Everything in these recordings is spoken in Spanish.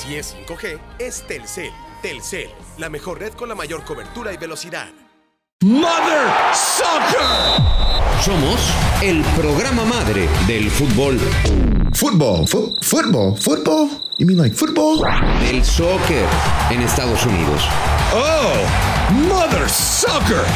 Si es 5G, es Telcel. Telcel, la mejor red con la mayor cobertura y velocidad. Mother Soccer. Somos el programa madre del fútbol. Football? You mean like football? Del soccer en Estados Unidos. Oh, Mother Soccer.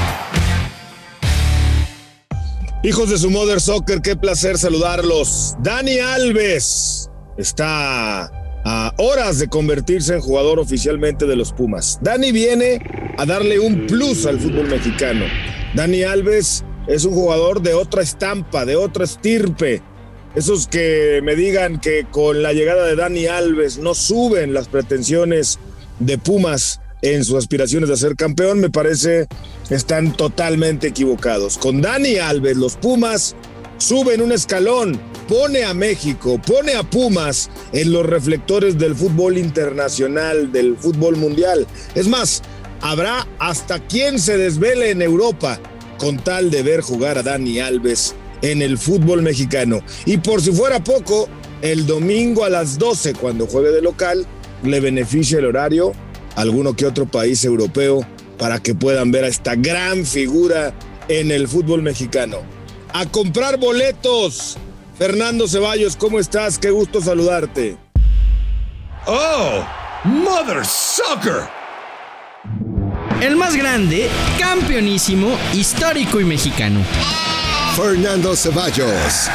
Hijos de su Mother Soccer, qué placer saludarlos. Dani Alves está a horas de convertirse en jugador oficialmente de los Pumas. Dani viene a darle un plus al fútbol mexicano. Dani Alves es un jugador de otra estampa, de otra estirpe. Esos que me digan que con la llegada de Dani Alves no suben las pretensiones de Pumas en sus aspiraciones de ser campeón, me parece están totalmente equivocados. Con Dani Alves, los Pumas suben un escalón, pone a México, pone a Pumas en los reflectores del fútbol internacional, del fútbol mundial. Es más, habrá hasta quien se desvele en Europa con tal de ver jugar a Dani Alves en el fútbol mexicano. Y por si fuera poco, el domingo a las 12, cuando juegue de local, le beneficia el horario a alguno que otro país europeo para que puedan ver a esta gran figura en el fútbol mexicano. A comprar boletos. Fernando Ceballos, ¿cómo estás? Qué gusto saludarte. Oh, Mother Soccer. El más grande, campeonísimo, histórico y mexicano. Fernando Ceballos.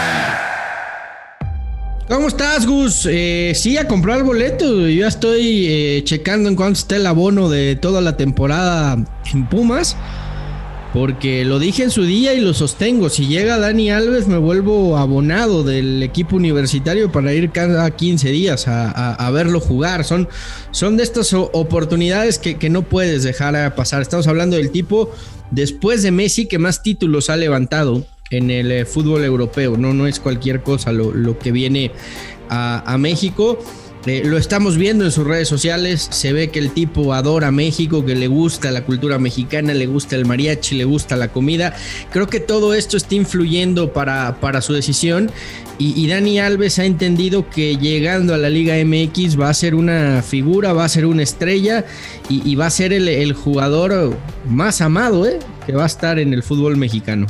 ¿Cómo estás, Gus? Sí, a comprar boletos. Yo ya estoy checando en cuánto está el abono de toda la temporada en Pumas. Porque lo dije en su día y lo sostengo. Si llega Dani Alves, me vuelvo abonado del equipo universitario para ir cada 15 días a verlo jugar. Son de estas oportunidades que no puedes dejar pasar. Estamos hablando del tipo, después de Messi, que más títulos ha levantado en el fútbol europeo. No es cualquier cosa lo que viene a México. Lo estamos viendo en sus redes sociales. Se ve que el tipo adora México, que le gusta la cultura mexicana, le gusta el mariachi, le gusta la comida. Creo que todo esto está influyendo para su decisión. Y Dani Alves ha entendido que llegando a la Liga MX va a ser una figura, va a ser una estrella y va a ser el jugador más amado, que va a estar en el fútbol mexicano.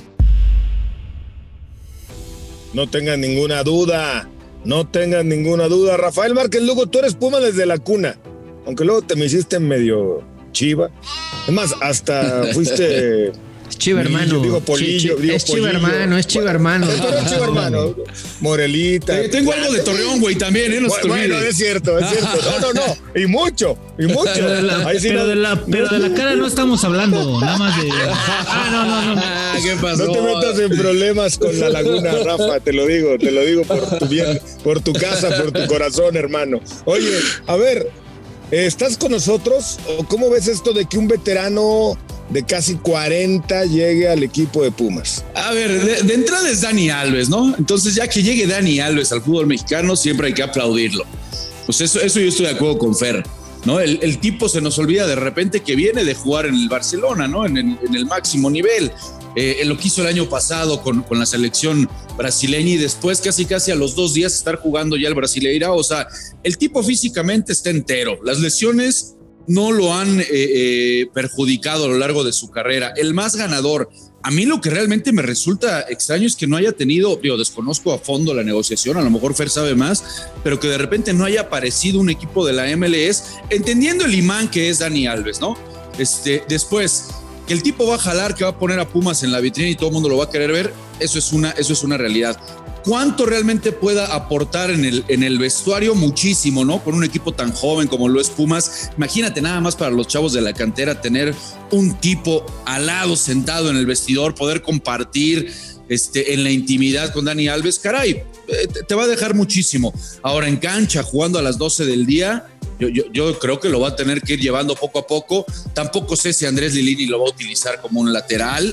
No tengan ninguna duda. Rafael Márquez Lugo, tú eres Puma desde la cuna, aunque luego te me hiciste medio chiva. Es más, hasta fuiste... Es chiva hermano. Digo polillo. Es chiva hermano. Es chiva hermano. Morelita. Tengo algo de Torreón, güey, también, no se te olvide. Bueno, es cierto. No. Y mucho. Pero de la cara no estamos hablando, nada más de... No. ¿Qué pasó? No te metas en problemas con la laguna, Rafa, te lo digo por tu bien, por tu casa, por tu corazón, hermano. Oye, a ver, ¿estás con nosotros? ¿O cómo ves esto de que un veterano de casi 40 llegue al equipo de Pumas? A ver, de entrada es Dani Alves, ¿no? Entonces, ya que llegue Dani Alves al fútbol mexicano, siempre hay que aplaudirlo. Pues eso yo estoy de acuerdo con Fer, ¿no? El tipo se nos olvida de repente que viene de jugar en el Barcelona, ¿no? En el máximo nivel. Lo que hizo el año pasado con la selección brasileña y después casi a los 2 días estar jugando ya el Brasileirao. O sea, el tipo físicamente está entero. Las lesiones no lo han perjudicado a lo largo de su carrera. El más ganador. A mí lo que realmente me resulta extraño es que no haya tenido, desconozco a fondo la negociación, a lo mejor Fer sabe más, pero que de repente no haya aparecido un equipo de la MLS, entendiendo el imán que es Dani Alves, ¿no? Después, que el tipo va a jalar, que va a poner a Pumas en la vitrina y todo el mundo lo va a querer ver, eso es una realidad. ¿Cuánto realmente pueda aportar en el vestuario? Muchísimo, ¿no? Con un equipo tan joven como lo es Pumas. Imagínate nada más para los chavos de la cantera tener un tipo al lado sentado en el vestidor, poder compartir en la intimidad con Dani Alves. Caray, te va a dejar muchísimo. Ahora en cancha, jugando a las 12 del día, yo creo que lo va a tener que ir llevando poco a poco. Tampoco sé si Andrés Lilini lo va a utilizar como un lateral.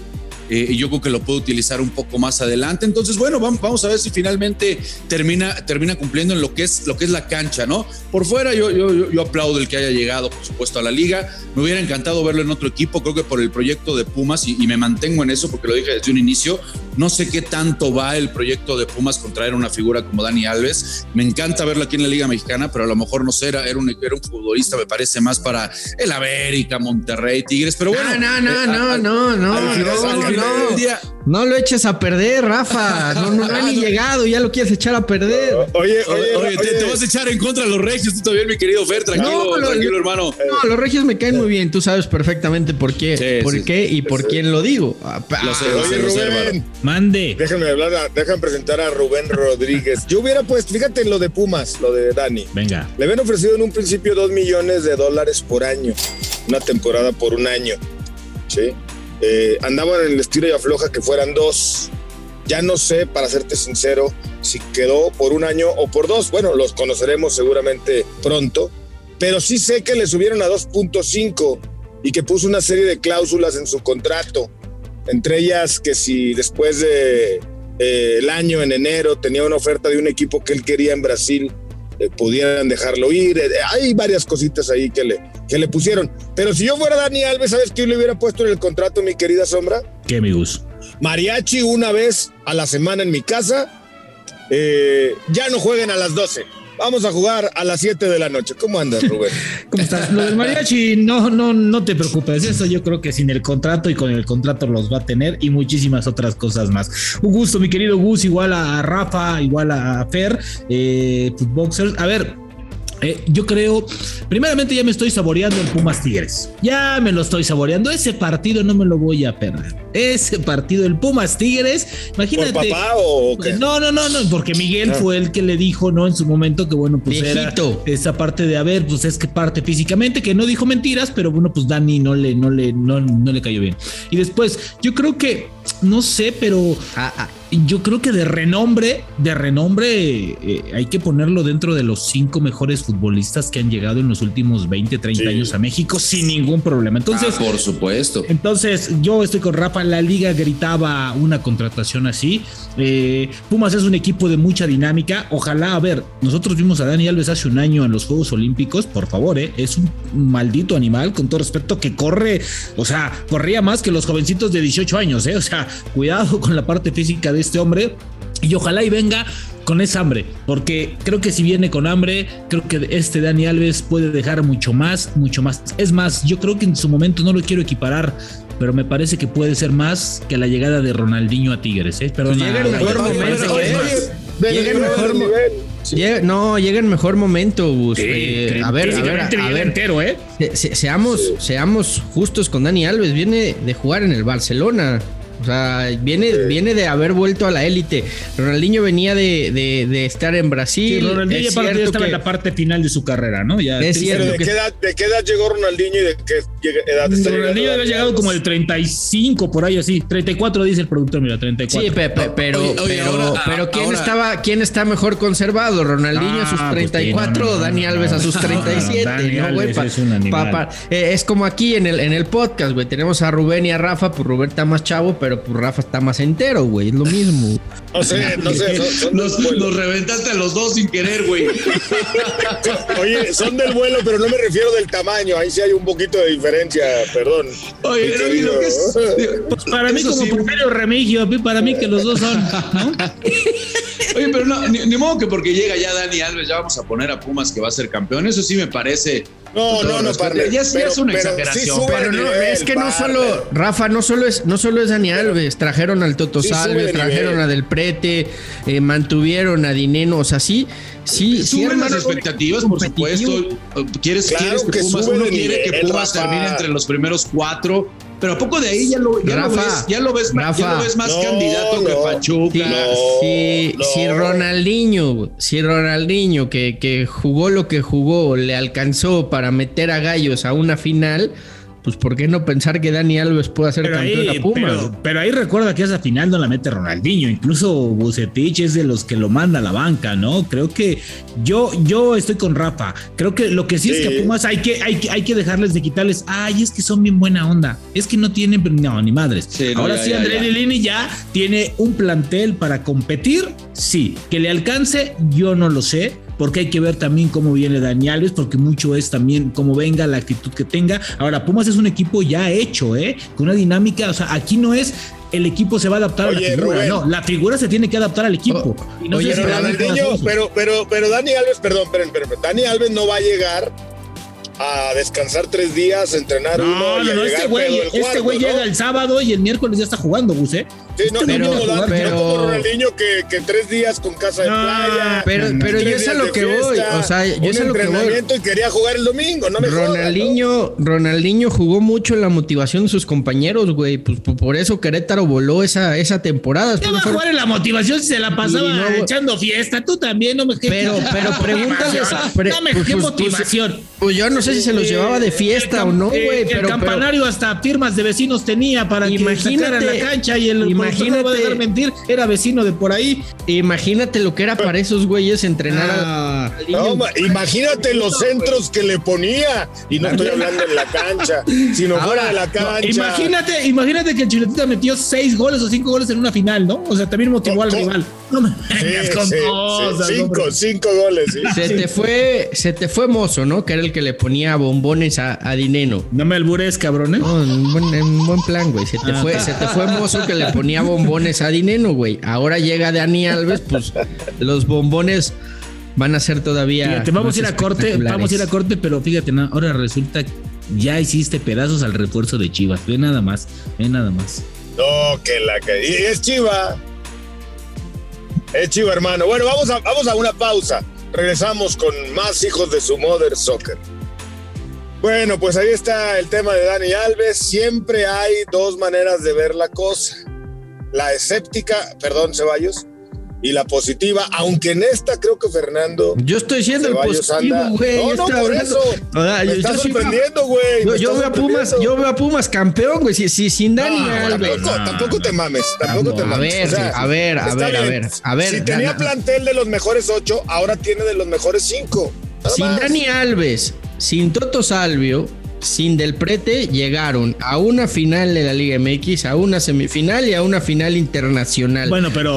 y yo creo que lo puede utilizar un poco más adelante. Entonces, bueno, vamos a ver si finalmente termina cumpliendo en lo que es la cancha, ¿no? Por fuera yo aplaudo el que haya llegado, por supuesto, a la liga. Me hubiera encantado verlo en otro equipo, creo que por el proyecto de Pumas, y me mantengo en eso porque lo dije desde un inicio. No sé qué tanto va el proyecto de Pumas con traer una figura como Dani Alves. Me encanta verlo aquí en la Liga Mexicana, pero a lo mejor no sé, era un futbolista, me parece más para el América, Monterrey, Tigres, pero bueno. No lo eches a perder, Rafa. No ha ni llegado, ya lo quieres echar a perder. Oye, te vas a echar en contra de los regios, tú también, mi querido Fer, tranquilo, hermano. No, los regios me caen muy bien, tú sabes perfectamente por qué, por quién lo digo. Oye, Rubén, mande. Déjame presentar a Rubén Rodríguez. Yo hubiera puesto, fíjate lo de Pumas, lo de Dani. Venga. Le habían ofrecido en un principio $2 millones por año, una temporada por un año, ¿sí? Andaban en el estilo y afloja que fueran 2. Ya no sé, para serte sincero, si quedó por un año o por 2. Bueno, los conoceremos seguramente pronto, pero sí sé que le subieron a 2.5 y que puso una serie de cláusulas en su contrato, entre ellas que si después de el año, en enero, tenía una oferta de un equipo que él quería en Brasil, pudieran dejarlo ir. Hay varias cositas ahí que le pusieron. Pero si yo fuera Dani Alves, ¿sabes qué le hubiera puesto en el contrato, mi querida Sombra? ¿Qué, amigos? Mariachi una vez a la semana en mi casa. Ya no jueguen a las 12. Vamos a jugar a las 7 de la noche. ¿Cómo andas, Rubén? ¿Cómo estás? Lo del mariachi, no te preocupes. Eso yo creo que sin el contrato y con el contrato los va a tener, y muchísimas otras cosas más. Un gusto, mi querido Gus, igual a Rafa, igual a Fer, Footboxers. A ver, yo creo, primeramente ya me estoy saboreando el Pumas Tigres. Ya me lo estoy saboreando. Ese partido no me lo voy a perder. Ese partido, el Pumas Tigres, imagínate. ¿Por papá o qué? No, porque Miguel fue el que le dijo, ¿no? En su momento que bueno, pues viejito. Era esa parte de, a ver, pues es que parte físicamente, que no dijo mentiras, pero bueno, pues Dani no le cayó bien. Y después, yo creo que, no sé, pero yo creo que de renombre hay que ponerlo dentro de los 5 mejores futbolistas que han llegado en los últimos 20, 30 años a México sin ningún problema. Entonces, por supuesto. Entonces, yo estoy con Rafa, la liga gritaba una contratación así. Pumas es un equipo de mucha dinámica. Ojalá, a ver, nosotros vimos a Dani Alves hace un año en los Juegos Olímpicos, por favor, es un maldito animal, con todo respeto, que corre, o sea, corría más que los jovencitos de 18 años, o sea, cuidado con la parte física de este hombre, y ojalá y venga con esa hambre, porque creo que si viene con hambre, creo que este Dani Alves puede dejar mucho más. Es más, yo creo que en su momento no lo quiero equiparar, pero me parece que puede ser más que la llegada de Ronaldinho a Tigres, Perdón, llega el mejor momento, llega en mejor momento, Gus. A ver, entero, seamos justos con Dani Alves. Viene de jugar en el Barcelona. O sea, viene de haber vuelto a la élite. Ronaldinho venía de estar en Brasil. Sí, Ronaldinho aparte ya estaba en la parte final de su carrera, ¿no? Ya es cierto. ¿De qué edad llegó Ronaldinho y de qué edad está llegando? Ronaldinho había llegado como el 35, por ahí así. 34 dice el productor, mira, 34. Sí, pero ¿quién está mejor conservado? ¿Ronaldinho a sus 34 o Dani Alves a sus 37? Dani Alves es un animal. Es como aquí en el podcast, güey. Tenemos a Rubén y a Rafa, pues Rubén está más chavo, pero pues Rafa está más entero, güey. Es lo mismo. No sé. Nos reventaste a los dos sin querer, güey. Oye, son del vuelo, pero no me refiero del tamaño. Ahí sí hay un poquito de diferencia, perdón. Oye, lo que es, pues para mí como Porfirio Remigio, para mí que los dos son, ¿no? Oye, pero no, ni modo que porque llega ya Dani Alves ya vamos a poner a Pumas que va a ser campeón. Eso sí me parece. No, partner, ya es una exageración. Sí, pero no, es que no solo, Rafa, no solo es Dani Alves. Trajeron al Toto Salves, trajeron a Del Prete, mantuvieron a Dineno. O sea, sí, suben las expectativas, por supuesto. Quieres que Pumas, uno quiere que Pumas termine entre los primeros 4. Pero a poco de ahí ya lo ves más candidato que Pachuca. Si Ronaldinho que jugó lo que jugó le alcanzó para meter a Gallos a una final, pues ¿por qué no pensar que Dani Alves pueda ser campeón a Pumas? Pero ahí recuerda que esa final no la mete Ronaldinho, incluso Vucetich es de los que lo manda a la banca, ¿no? Creo que yo estoy con Rafa, creo que lo que sí es que a Pumas hay que dejarles de quitarles, es que son bien buena onda, es que no tienen, no, ni madres. Sí, ahora sí, André Lilini ya tiene un plantel para competir, sí, que le alcance, yo no lo sé, porque hay que ver también cómo viene Dani Alves, porque mucho es también cómo venga, la actitud que tenga. Ahora, Pumas es un equipo ya hecho, con una dinámica, o sea, aquí no es el equipo se va a adaptar a la figura, Rubén. No, la figura se tiene que adaptar al equipo. Y no pero Dani Alves, perdón, Dani Alves no va a llegar a descansar 3 días, entrenar no, este güey llega el sábado y el miércoles ya está jugando, Gus, Sí, no como Ronaldinho que 3 días con casa de playa. Pero yo sé a lo que voy. O sea, yo sé a lo que voy. Y quería jugar el domingo, no me Ronaldinho jugó mucho en la motivación de sus compañeros, güey. Pues por eso Querétaro voló esa temporada. ¿Qué va a jugar en la motivación si se la pasaba echando fiesta? Tú también, no me Pero pregúntales. ¿Qué motivación? Pues yo no sé si se los llevaba de fiesta o no, güey. El campanario hasta firmas de vecinos tenía para que sacaran la cancha y el profesor no va a dejar mentir, era vecino de por ahí. Imagínate lo que era para esos güeyes entrenar imagínate los centros que le ponía. Y no estoy hablando en la cancha, sino fuera de la cancha. Imagínate que el Chuletita metió 6 goles o 5 goles en una final, ¿no? O sea, también motivó al rival. No me vengas con cosas. 5 goles, sí. Se te fue Mozo, ¿no? Que era el que le ponía bombones a Dineno. No me albures, cabrón, No, en buen plan, güey. Se te fue Mozo que le ponía bombones a Dineno, güey. Ahora llega Dani Alves, pues los bombones van a ser todavía. Fíjate, vamos a ir a corte, pero fíjate, ahora resulta ya hiciste pedazos al refuerzo de Chivas. Ve nada más. No, y es Chiva. Es Chiva, hermano. Bueno, vamos a una pausa. Regresamos con más hijos de su Mother Soccer. Bueno, pues ahí está el tema de Dani Alves. Siempre hay 2 maneras de ver la cosa. La escéptica, perdón, Ceballos, y la positiva, aunque en esta creo que Fernando. Yo estoy siendo el positivo, güey. No, por eso. Me está sorprendiendo, güey. Yo veo a Pumas campeón, güey. Si sin Dani Alves. Tampoco te mames. A ver. Si tenía plantel de los mejores 8, ahora tiene de los mejores 5. Sin Dani Alves, sin Toto Salvio, sin Del Prete, llegaron a una final de la Liga MX, a una semifinal y a una final internacional. Bueno, pero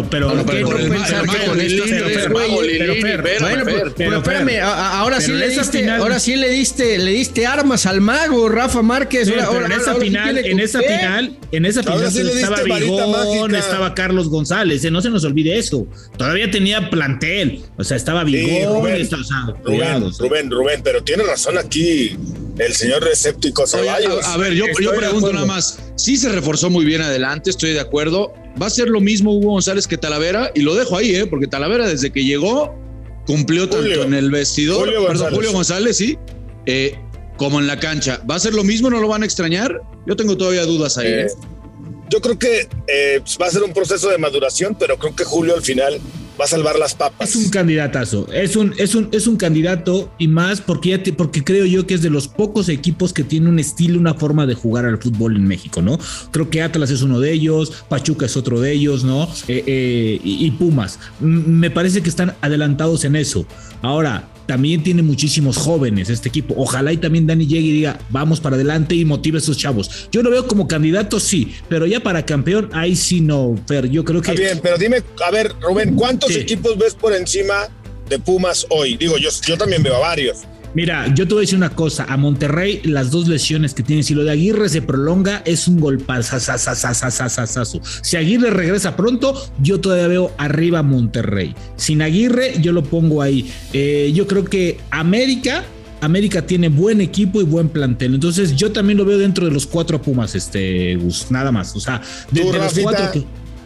espérame, ahora sí le diste armas al mago Rafa Márquez. En esa final estaba Vigón, estaba Carlos González, no se nos olvide eso. Todavía tenía plantel, o sea, estaba Vigón, Rubén, pero tiene razón aquí el señor escéptico Ceballos. A ver, yo pregunto nada más. Sí se reforzó muy bien adelante, estoy de acuerdo. Va a ser lo mismo Hugo González que Talavera, y lo dejo ahí, porque Talavera desde que llegó cumplió tanto en el vestidor, Julio González, sí, como en la cancha. ¿Va a ser lo mismo? ¿No lo van a extrañar? Yo tengo todavía dudas ahí. Yo creo que va a ser un proceso de maduración, pero creo que Julio al final va a salvar las papas. Es un candidatazo, es un candidato, y más porque creo yo que es de los pocos equipos que tiene un estilo, una forma de jugar al fútbol en México, ¿no? Creo que Atlas es uno de ellos, Pachuca es otro de ellos, ¿no? Y Pumas. Me parece que están adelantados en eso. Ahora, también tiene muchísimos jóvenes este equipo. Ojalá y también Dani llegue y diga, vamos para adelante y motive a esos chavos. Yo lo veo como candidato, sí, pero ya para campeón, ahí sí no, Fer. Yo creo que... Está bien, pero dime, a ver, Rubén, ¿cuántos equipos ves por encima de Pumas hoy? Digo, yo también veo a varios. Mira, yo te voy a decir una cosa. A Monterrey, las 2 lesiones que tiene, si lo de Aguirre se prolonga, es un golpazazazazazazazo. Si Aguirre regresa pronto, yo todavía veo arriba a Monterrey. Sin Aguirre, yo lo pongo ahí. Yo creo que América tiene buen equipo y buen plantel. Entonces, yo también lo veo dentro de los 4 Pumas, Gus, nada más. O sea, de los 4 que...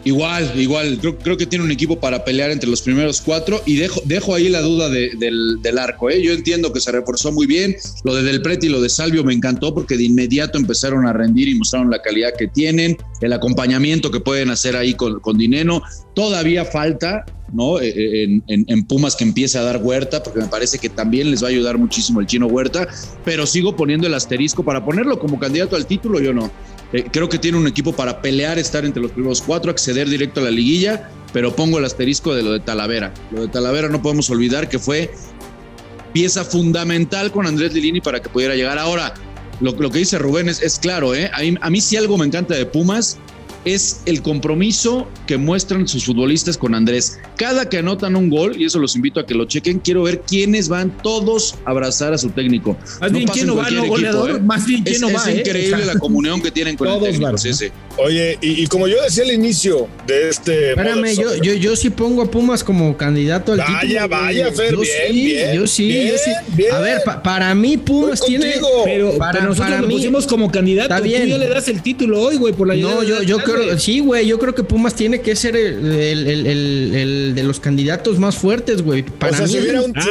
Igual. Creo que tiene un equipo para pelear entre los primeros 4 y dejo ahí la duda del arco. Yo entiendo que se reforzó muy bien. Lo de Del Prete y lo de Salvio me encantó porque de inmediato empezaron a rendir y mostraron la calidad que tienen, el acompañamiento que pueden hacer ahí con Dineno. Todavía falta, ¿no? En Pumas que empiece a dar Huerta, porque me parece que también les va a ayudar muchísimo el Chino Huerta, pero sigo poniendo el asterisco para ponerlo como candidato al título. Yo no. Creo que tiene un equipo para pelear, estar entre los primeros 4, acceder directo a la liguilla, pero pongo el asterisco de lo de Talavera. Lo de Talavera no podemos olvidar que fue pieza fundamental con Andrés Lilini para que pudiera llegar. Ahora, lo que dice Rubén es claro, a mí si algo me encanta de Pumas es el compromiso que muestran sus futbolistas con Andrés. Cada que anotan un gol, y eso los invito a que lo chequen, quiero ver quiénes van todos a abrazar a su técnico. Más bien quién no va, no goleador, más bien quién no va. Es increíble la comunión que tienen con todos el técnico. Oye, y como yo decía al inicio de este... Espérame, yo sí pongo a Pumas como candidato al título. Vaya, Fer, Yo sí. A ver, para mí Pumas tiene... Pero nosotros lo pusimos como candidato. Tú ya le das el título hoy, güey, por la llegada. No, yo creo... Sí, güey, yo creo que Pumas tiene que ser el de los candidatos más fuertes, güey. Para mí... Si hubiera un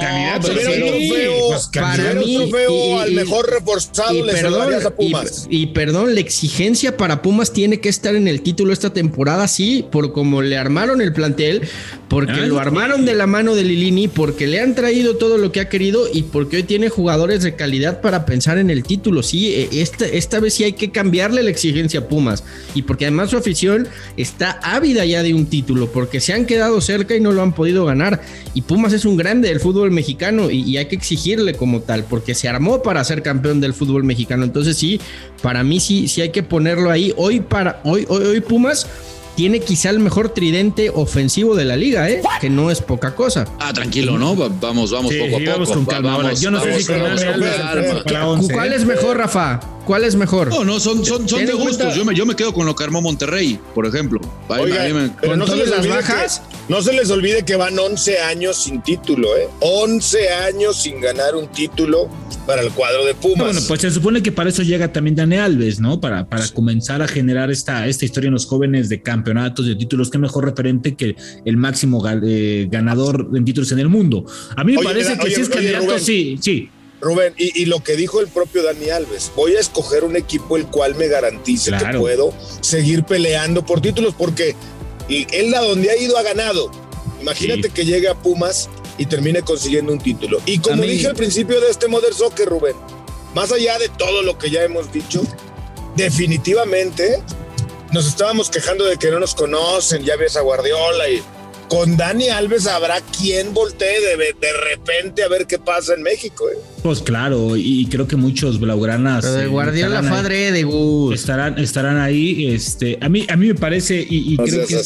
trofeo al mejor reforzado, le darías a Pumas. Y perdón, la exigencia para Pumas tiene que estar en el título esta temporada, sí, por como le armaron el plantel, porque lo armaron de la mano de Lilini, porque le han traído todo lo que ha querido y porque hoy tiene jugadores de calidad para pensar en el título. Sí, esta vez sí hay que cambiarle la exigencia a Pumas, y porque además su afición está ávida ya de un título, porque se han quedado cerca y no lo han podido ganar, y Pumas es un grande del fútbol mexicano y hay que exigirle como tal, porque se armó para ser campeón del fútbol mexicano. Entonces sí, para mí sí hay que ponerlo ahí. Hoy Pumas tiene quizá el mejor tridente ofensivo de la liga, que no es poca cosa. Tranquilo, ¿no? Vamos poco a poco. Vamos con calma. Yo no sé si con ¿Cuál es mejor, Rafa? ¿Cuál es mejor? No, son de gustos. Yo me quedo con lo que armó Monterrey, por ejemplo. Oigan, pero ¿con todas las bajas? No se les olvide que van 11 años sin título, 11 años sin ganar un título para el cuadro de Pumas. Bueno, pues se supone que para eso llega también Dani Alves, ¿no? Para comenzar a generar esta historia en los jóvenes de campeonatos, de títulos. Qué mejor referente que el máximo ganador en títulos en el mundo. A mí me parece que si es candidato, Rubén, sí. Rubén, y lo que dijo el propio Dani Alves, voy a escoger un equipo el cual me garantice que puedo seguir peleando por títulos, porque él a donde ha ido ha ganado. Imagínate que llegue a Pumas y termine consiguiendo un título. Y como dije al principio de este Modern Soccer, Rubén, más allá de todo lo que ya hemos dicho, definitivamente nos estábamos quejando de que no nos conocen, ya ves a Guardiola, y con Dani Alves habrá quien voltee de repente a ver qué pasa en México. Pues claro, y creo que muchos blaugranas. Pero de Guardiola padre de Gus. Estarán ahí. A mí me parece, y creo que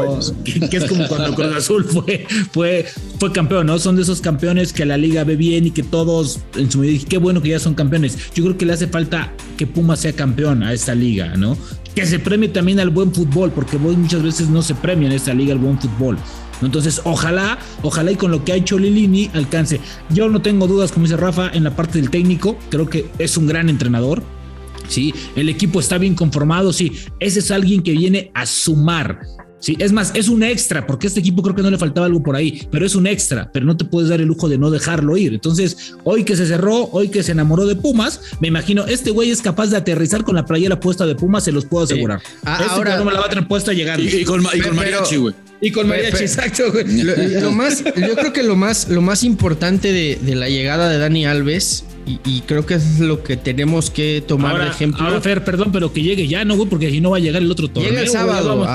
es como cuando Cruz Azul fue campeón, ¿no? Son de esos campeones que la liga ve bien y que todos en su medida, qué bueno que ya son campeones. Yo creo que le hace falta que Pumas sea campeón a esta liga, ¿no? Que se premie también al buen fútbol, porque muchas veces no se premia en esta liga el buen fútbol. Entonces, ojalá y con lo que ha hecho Lilini alcance. Yo no tengo dudas, como dice Rafa, en la parte del técnico. Creo que es un gran entrenador. Sí, el equipo está bien conformado. Sí, ese es alguien que viene a sumar. Sí, es más, es un extra, porque a este equipo creo que no le faltaba algo por ahí, pero es un extra, pero no te puedes dar el lujo de no dejarlo ir. Entonces, hoy que se cerró, hoy que se enamoró de Pumas, me imagino, este güey es capaz de aterrizar con la playera puesta de Pumas, se los puedo asegurar. Ahora no me la va a tener puesta llegando. Y con mariachi, güey. Y con mariachi, exacto, güey. Yo creo que lo más importante de la llegada de Dani Alves, y creo que es lo que tenemos que tomar de ejemplo. Ahora, Fer, perdón, pero que llegue ya, ¿no, güey? Porque si no va a llegar el otro torneo. Llega el sábado.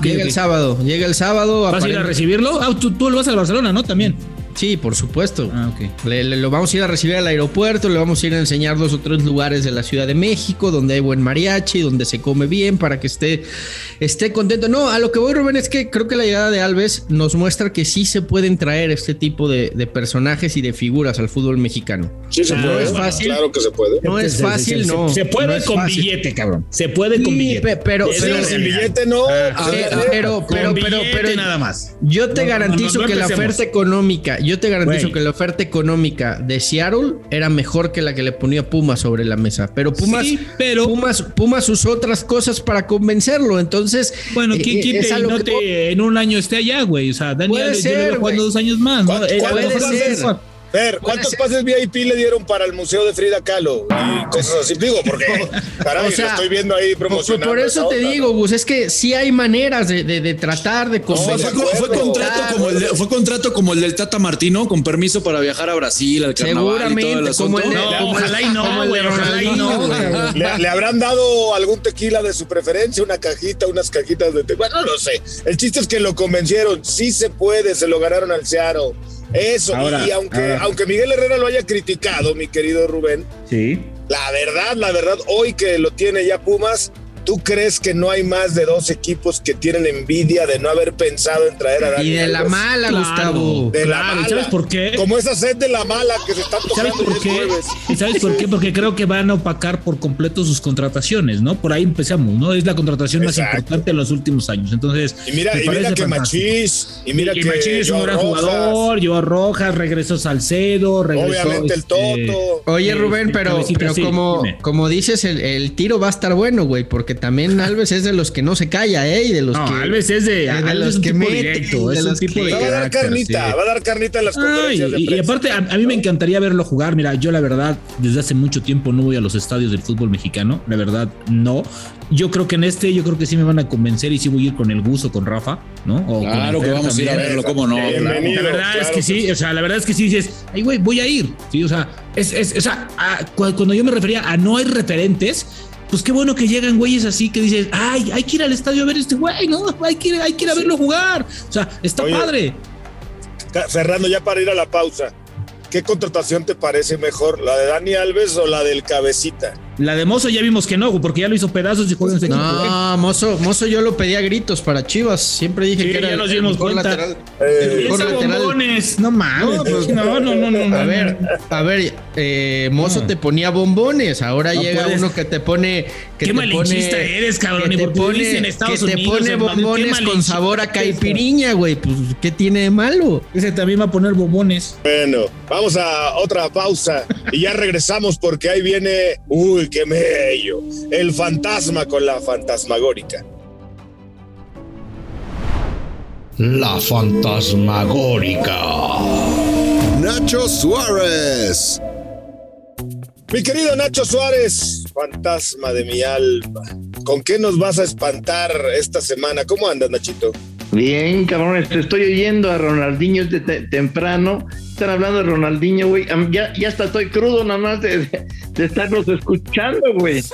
Llega el sábado. ¿Vas a ir a recibirlo? Tú lo vas al Barcelona, ¿no? También. Sí, por supuesto. Ok. Lo vamos a ir a recibir al aeropuerto, le vamos a ir a enseñar 2 o 3 lugares de la Ciudad de México donde hay buen mariachi, donde se come bien, para que esté contento. No, a lo que voy, Rubén, es que creo que la llegada de Alves nos muestra que sí se pueden traer este tipo de personajes y de figuras al fútbol mexicano. Sí, se puede. No es fácil. Claro que se puede. No es fácil, no. Se puede no es con fácil. billete, cabrón. Se puede con billete. Pero sin billete no. Pero nada más. yo te garantizo que la oferta económica yo te garantizo que la oferta económica de Seattle era mejor que la que le ponía Pumas sobre la mesa. Pero Pumas, sí, Pumas usó otras cosas para convencerlo. Entonces, bueno, ¿quién quite y no en un año esté allá, güey? O sea, Dani Alves yo lo veo jugando 2 años más, ¿no? ¿Cuántos pases VIP le dieron para el Museo de Frida Kahlo? Y cosas así. Digo, porque, caray, lo estoy viendo ahí promocionando. Por eso te digo, Gus, es que sí hay maneras de tratar de convencer. Fue contrato como el del Tata Martino, con permiso para viajar a Brasil, al carnaval. Seguramente, y todo el asunto. Ojalá y no, güey. Ojalá y no. ¿Le habrán dado algún tequila de su preferencia? Unas cajitas de tequila. Bueno, no lo sé. El chiste es que lo convencieron. Sí se puede, se lo ganaron al Seattle. Eso, ahora, y aunque Miguel Herrera lo haya criticado, mi querido Rubén, sí. La verdad, hoy que lo tiene ya Pumas, ¿tú crees que no hay más de 2 equipos que tienen envidia de no haber pensado en traer a Dani Y de Alves? La mala, claro, Gustavo. De la mala. ¿Sabes por qué? Como esa sed de La Mala que se están tocando. ¿Sabes por qué? ¿Sabes por qué? Porque creo que van a opacar por completo sus contrataciones, ¿no? Por ahí empezamos, ¿no? Es la contratación más importante en los últimos años. Entonces, y mira que Machís, y mira que Machís es un gran jugador, Joao Rojas, regresó Salcedo, obviamente el Toto. Oye, Rubén, pero como dices, el tiro va a estar bueno, güey, porque también Alves es de los que no se calla, ¿eh? Y de los que Alves es de los que directo, es un tipo de va a dar carnita en las conferencias de prensa. Y aparte a mí me encantaría verlo jugar. Mira, yo la verdad desde hace mucho tiempo no voy a los estadios del fútbol mexicano, la verdad no. Yo creo que yo creo que sí me van a convencer y sí voy a ir con el Gus o con Rafa, ¿no? O claro que vamos a ir a verlo, cómo no. La verdad es que sí, o sea, la verdad es que sí dices, ay güey, voy a ir, sí, o sea, cuando yo me refería a no hay referentes, pues qué bueno que llegan güeyes así que dices, ay, hay que ir al estadio a ver este güey, ¿no? Hay que ir a verlo jugar. O sea, está padre. Fernando, ya para ir a la pausa, ¿qué contratación te parece mejor? ¿La de Dani Alves o la del Cabecita? La de Mozo ya vimos que no, porque ya lo hizo pedazos y juega en ese equipo. No, Mozo yo lo pedí a gritos para Chivas. Siempre dije que era ya nos dimos cuenta. Lateral. Bombones. No mames. No. A ver, Mozo te ponía bombones. Ahora llega uno que te pone. Qué malinchista eres, cabrón. Que te pone bombones con sabor a caipiriña, güey. Pues, ¿qué tiene de malo? Ese también va a poner bombones. Bueno, vamos a otra pausa y ya regresamos porque ahí viene. Uy, qué mello. El fantasma con la fantasmagórica. La fantasmagórica. Nacho Suárez. Mi querido Nacho Suárez, fantasma de mi alma. ¿Con qué nos vas a espantar esta semana? ¿Cómo andas, Nachito? Bien, cabrones, te estoy oyendo a Ronaldinho temprano. Están hablando de Ronaldinho, güey. Ya hasta estoy crudo nada más de estarlos escuchando, güey.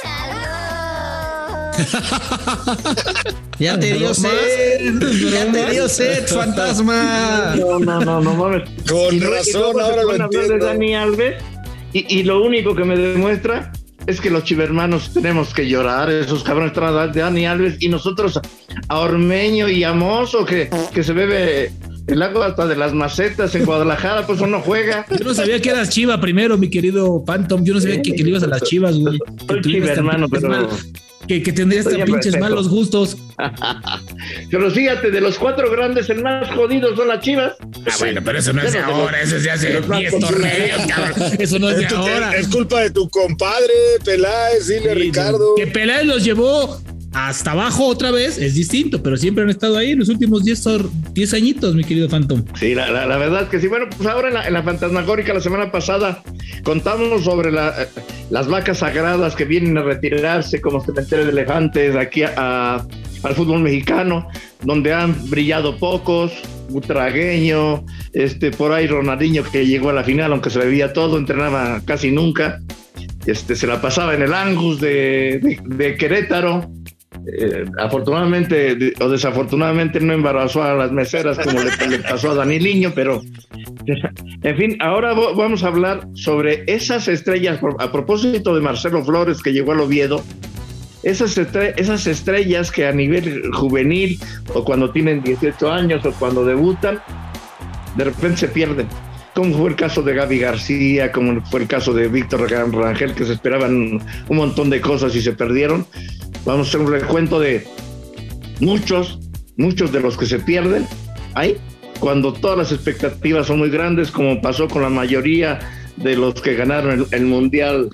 Ya te dio sed, fantasma. No mames. Con razón, ahora lo entiendo. De Dani Alves y lo único que me demuestra es que los chivermanos tenemos que llorar. Esos cabrones traen de Dani Alves y nosotros a Ormeño y a Mozo que se bebe el agua hasta de las macetas en Guadalajara, pues uno juega. Yo no sabía que eras Chiva primero, mi querido Phantom. Yo no sabía que le ibas a las Chivas, güey. Soy Chiva, hermano, pero... Que tendrías tan pinches malos gustos. Pero fíjate, de los 4 grandes, el más jodido son las Chivas. Bueno, pero eso no es de ahora, eso es de hace 10 torneos, cabrón. Eso no es de ahora. Es culpa de tu compadre, Peláez, dile a Ricardo. Que Peláez los llevó hasta abajo otra vez, es distinto, pero siempre han estado ahí en los últimos 10 añitos, mi querido Phantom. Sí, la verdad es que sí. Bueno, pues ahora en la fantasmagórica la semana pasada contamos sobre las vacas sagradas que vienen a retirarse como cementerio de elefantes aquí al fútbol mexicano, donde han brillado pocos. Butragueño, por ahí Ronaldinho, que llegó a la final aunque se bebía todo, entrenaba casi nunca, se la pasaba en el Angus de Querétaro. Afortunadamente o desafortunadamente no embarazó a las meseras como le pasó a Daniliño, pero en fin, ahora vamos a hablar sobre esas estrellas, a propósito de Marcelo Flores que llegó al Oviedo, esas estrellas que a nivel juvenil o cuando tienen 18 años o cuando debutan, de repente se pierden, como fue el caso de Gaby García, como fue el caso de Víctor Rangel, que se esperaban un montón de cosas y se perdieron. Vamos a hacer un recuento de muchos de los que se pierden ahí cuando todas las expectativas son muy grandes, como pasó con la mayoría de los que ganaron el Mundial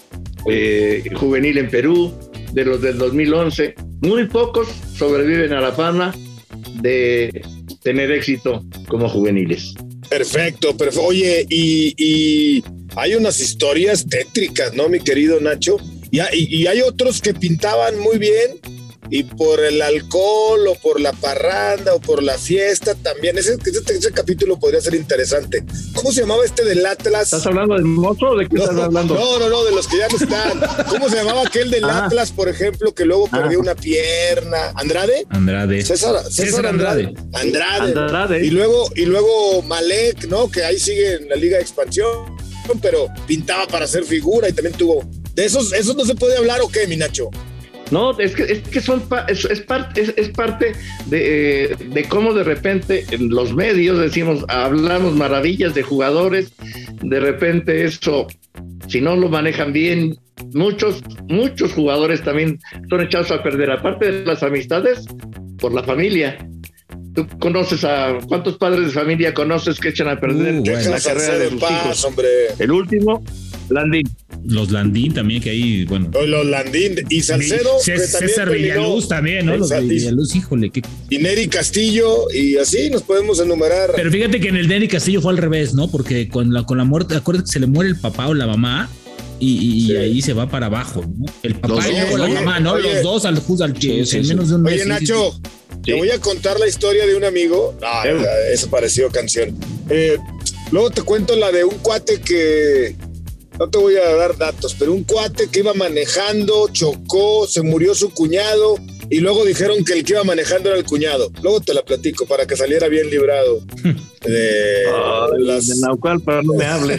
Juvenil en Perú, de los del 2011. Muy pocos sobreviven a la fama de tener éxito como juveniles. Perfecto. Oye, y hay unas historias tétricas, ¿no, mi querido Nacho? Y hay otros que pintaban muy bien, y por el alcohol o por la parranda o por la fiesta también. Ese capítulo podría ser interesante. ¿Cómo se llamaba este del Atlas? ¿Estás hablando del mozo o de qué estás hablando? No, de los que ya no están. ¿Cómo se llamaba aquel del Atlas, por ejemplo, que luego perdió una pierna? ¿Andrade? César Andrade. Y luego Malek, ¿no? Que ahí sigue en la Liga de Expansión, pero pintaba para ser figura y también tuvo... ¿De esos no se puede hablar o qué, mi Nacho? No, es que es parte de cómo de repente en los medios hablamos maravillas de jugadores, de repente eso, si no lo manejan bien, muchos jugadores también son echados a perder, aparte de las amistades, por la familia. ¿Tú conoces cuántos padres de familia conoces que echan a perder la carrera de sus hijos? Hombre. El último, Landín. Los Landín también, que ahí, bueno. Los Landín y Salcedo. César Villaluz también, ¿no? Los de Villaluz, híjole. Y Neri Castillo, y así nos podemos enumerar. Pero fíjate que en el Neri Castillo fue al revés, ¿no? Porque con la muerte, acuérdate que se le muere el papá o la mamá, y sí, ahí se va para abajo, ¿no? El papá y luego la mamá, ¿no? Oye, los dos al en menos de un mes. Oye, Nacho, te voy a contar la historia de un amigo. Eso pareció canción. Luego te cuento la de un cuate que... No te voy a dar datos, pero un cuate que iba manejando, chocó, se murió su cuñado y luego dijeron que el que iba manejando era el cuñado. Luego te la platico para que saliera bien librado. De Naucalpan, no me hables.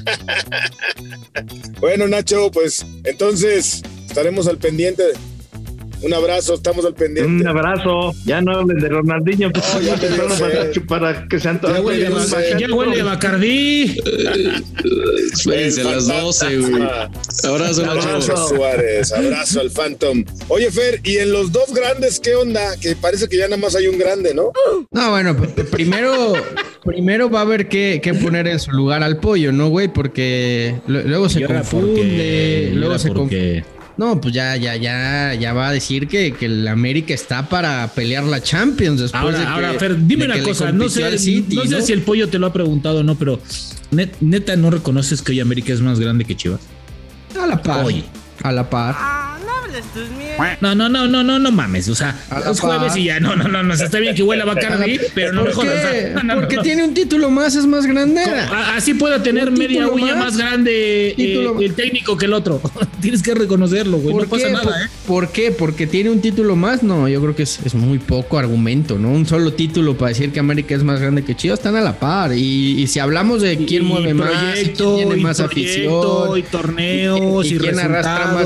Bueno, Nacho, pues entonces estaremos al pendiente. Un abrazo, estamos al pendiente. Un abrazo. Ya no hablen de Ronaldinho. Para que sean todos. Ya huele a Bacardí. Espérense las 12, güey. Abrazo Suárez. Abrazo al Phantom. Oye, Fer, y en los dos grandes, ¿qué onda? Que parece que ya nada más hay un grande, ¿no? No, bueno, primero va a haber que poner en su lugar al Pollo, ¿no, güey? Porque luego se confunde. Luego se confunde. No, pues ya va a decir que el América está para pelear la Champions después ahora, Fer, dime una cosa, no sé si el Pollo te lo ha preguntado o no, pero neta no reconoces que hoy América es más grande que Chivas. A la par. Oye. A la par. No hables tus mierdas. No mames, o sea, es jueves y ya, no, está bien que huela Bacardí, pero no me jodas. Porque tiene un título más, es más grande. Así pueda tener media uña más grande el técnico que el otro. Tienes que reconocerlo, güey, no pasa nada, ¿eh? ¿Por qué? Porque tiene un título más. No, yo creo que es muy poco argumento, ¿no? Un solo título para decir que América es más grande que Chivas, están a la par. Y si hablamos de quién mueve más, quién tiene más afición, y torneos, y quién arrastra más,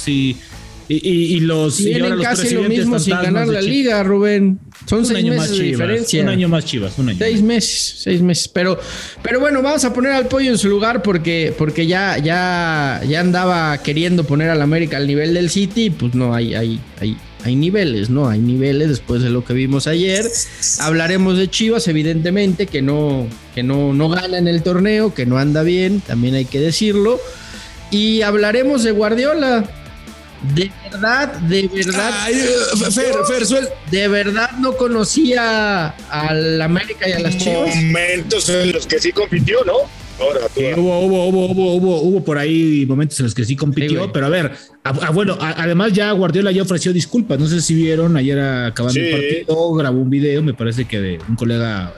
y los tienen casi lo mismo sin ganar la liga, Rubén. Son 6 meses de diferencia. Un año más Chivas, 6 meses. Pero bueno, vamos a poner al Pollo en su lugar porque ya andaba queriendo poner al América al nivel del City. Pues no, hay niveles, ¿no? Hay niveles después de lo que vimos ayer. Hablaremos de Chivas, evidentemente, que no gana en el torneo, que no anda bien, también hay que decirlo. Y hablaremos de Guardiola. De verdad. Ay, Fer, de verdad no conocía al América y a las Chivas. Momentos en los que sí compitió, ¿no? Ahora, hubo por ahí momentos en los que sí compitió, sí, pero a ver, bueno, además ya Guardiola ya ofreció disculpas, no sé si vieron ayer acabando el partido, grabó un video, me parece que de un colega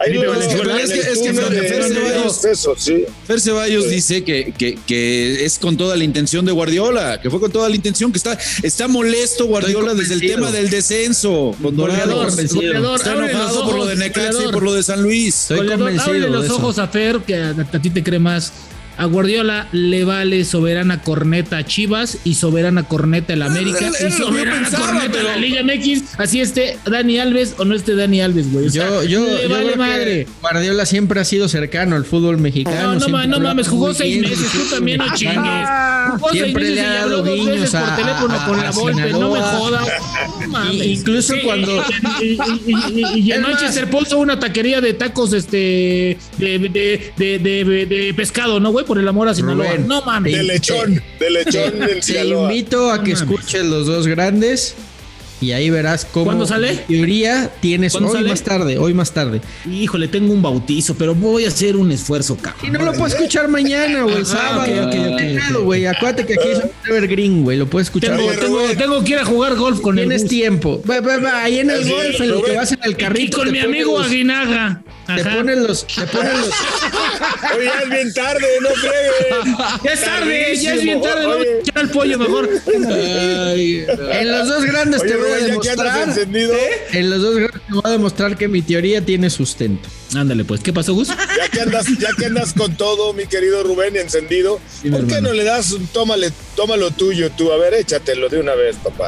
Fer Ceballos dice que es con toda la intención de Guardiola, que fue con toda la intención, que está molesto Guardiola desde el tema del descenso con Dorados, está enojado por lo de Necaxa y por lo de San Luis. Estoy convencido de los ojos a Fer, que a ti te cree más A Guardiola le vale soberana corneta a Chivas y soberana corneta el América y soberana corneta la Liga MX. Así esté Dani Alves o no esté Dani Alves, güey. O sea, le vale madre. Guardiola siempre ha sido cercano al fútbol mexicano. No mames, jugó 6 meses. Tú también no chingues. Jugó 6 meses y habló 2 veces por teléfono con la Volpe. No me jodas. No mames. Incluso cuando. Y en Manchester puso una taquería de tacos de pescado, ¿no, güey? Por el amor a Sinaloa. Rubén, no mames. De lechón del Sinaloa. Te invito a que escuches Los Dos Grandes y ahí verás cómo. ¿Cuándo sale? En teoría tienes hoy sale? más tarde. Híjole, tengo un bautizo, pero voy a hacer un esfuerzo, cabrón. Y no lo puedo escuchar mañana o el sábado. Ok. Güey, acuérdate que aquí es un evergreen, güey, lo puedes escuchar. Tengo que ir a jugar golf con el Tienes tiempo. Va, ahí en el golf, en lo que vas en el carrito. Y con mi amigo Aguinaga. Te ponen los. Oye, ya es bien tarde, no fregues. Ya es bien tarde, vamos a echar al pollo mejor. En Los Dos Grandes te voy a demostrar. En Los Dos Grandes te voy a demostrar que mi teoría tiene sustento. Ándale, pues, ¿qué pasó, Gus? Ya que andas con todo, mi querido Rubén, encendido, Sí, ¿por qué hermano. no le das un tómalo tuyo tú? A ver, échatelo de una vez, papá.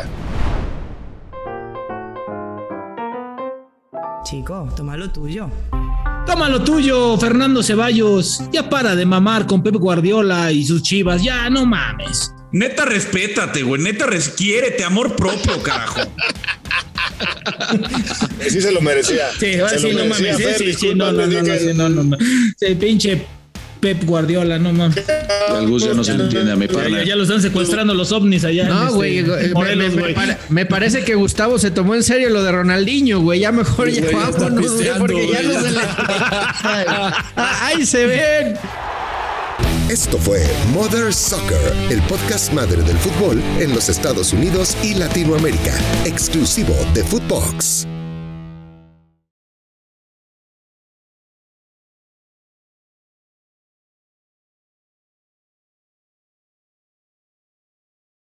Chico, toma lo tuyo. Toma lo tuyo, Fernando Ceballos. Ya para de mamar con Pep Guardiola y sus Chivas. Ya, no mames. Neta, respétate, güey. Neta, quiérete, amor propio, carajo. Sí se lo merecía. Sí, ahora sí, no mames. No. Sí, pinche Pep Guardiola, no mames. Al Gus ya no se le entiende a mi partner. Ya lo están secuestrando los ovnis allá. No, güey, me parece que Gustavo se tomó en serio lo de Ronaldinho, güey. Ya mejor ya vámonos, güey, porque ya no se le. ¡Ay, se ven! Esto fue Mother Soccer, el podcast madre del fútbol en los Estados Unidos y Latinoamérica, exclusivo de Footbox.